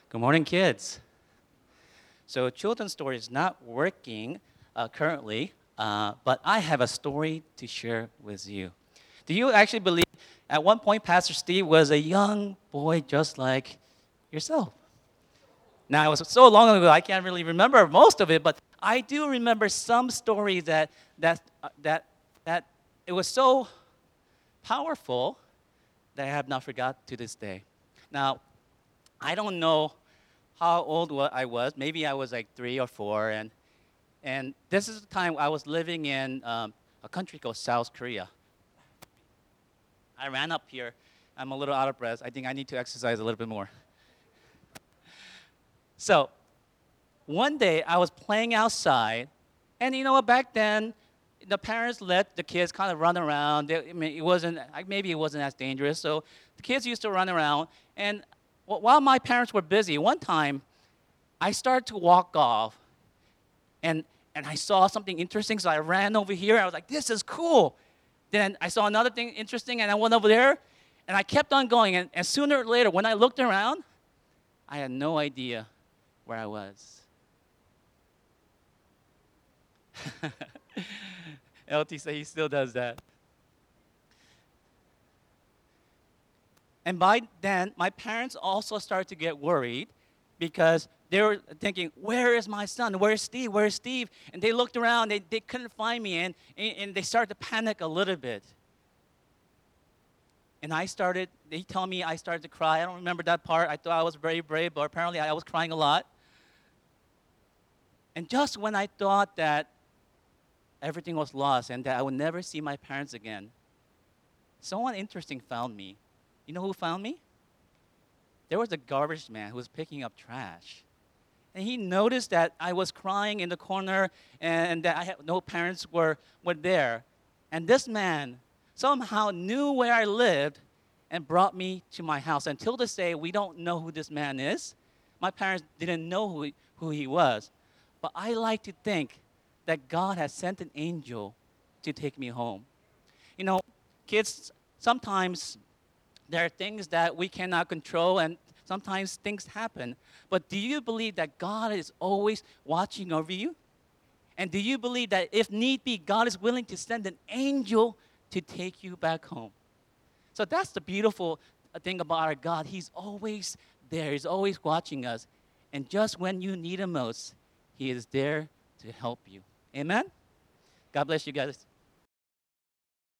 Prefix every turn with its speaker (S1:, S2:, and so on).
S1: Good morning, kids. So, children's story is not working currently, but I have a story to share with you. Do you actually believe at one point Pastor Steve was a young boy just like yourself? Now, it was so long ago, I can't really remember most of it, but I do remember some stories that it was so powerful that I have not forgot to this day. Now, I don't know how old I was. Maybe I was like 3 or 4, and this is the time I was living in a country called South Korea. I ran up here. I'm a little out of breath. I think I need to exercise a little bit more. So one day I was playing outside, and you know what? Back then, the parents let the kids kind of run around. I mean, maybe it wasn't as dangerous. So the kids used to run around, and while my parents were busy, one time I started to walk off, and I saw something interesting, so I ran over here. I was like, this is cool. Then I saw another thing interesting, and I went over there, and I kept on going. And sooner or later, when I looked around, I had no idea where I was. LT said he still does that. And by then, my parents also started to get worried because they were thinking, where is my son? Where's Steve? Where's Steve? And they looked around, they couldn't find me, and they started to panic a little bit. And they tell me I started to cry. I don't remember that part. I thought I was very brave, but apparently I was crying a lot. And just when I thought that everything was lost and that I would never see my parents again, someone interesting found me. You know who found me? There was a garbage man who was picking up trash. And he noticed that I was crying in the corner and that no parents were there. And this man somehow knew where I lived and brought me to my house. Until this day, we don't know who this man is. My parents didn't know who he was. But I like to think that God has sent an angel to take me home. You know, kids, sometimes there are things that we cannot control, and sometimes things happen. But do you believe that God is always watching over you? And do you believe that if need be, God is willing to send an angel to take you back home? So that's the beautiful thing about our God. He's always there. He's always watching us. And just when you need him most, he is there to help you. Amen? God bless you guys.